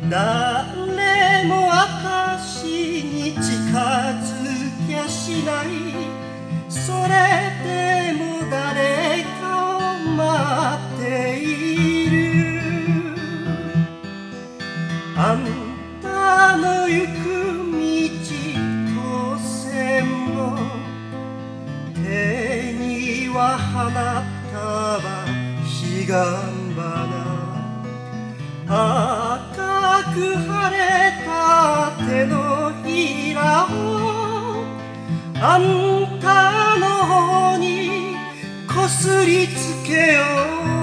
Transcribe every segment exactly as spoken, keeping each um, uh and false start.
誰も私に近づきゃしない。それでも誰かを待っている。あんたの行く道と線も手には花束彼岸花。赤く腫れた手のひらをあんたの方にこすりつけよう。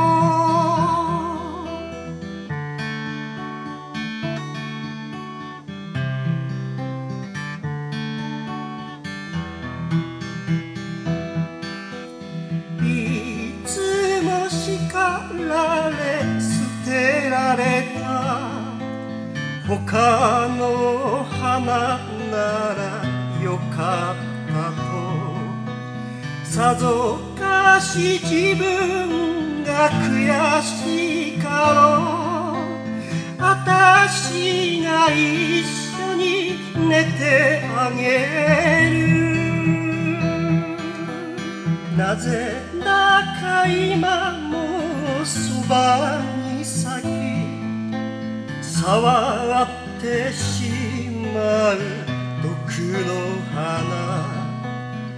いつも叱られ捨てられた他の花ならよかったとさぞかし自分が悔しいかろう。あたしが一緒に寝てあげる。なぜだか今もそばに咲き触ってしまう毒の花。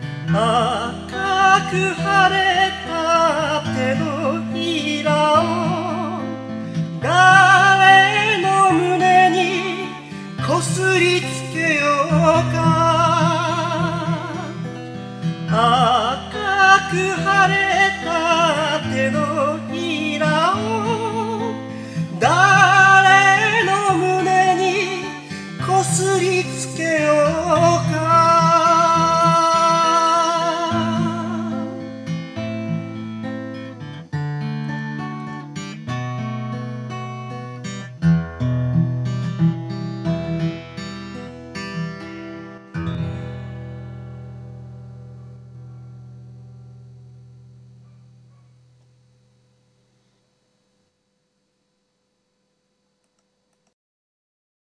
赤く腫れた手のひらを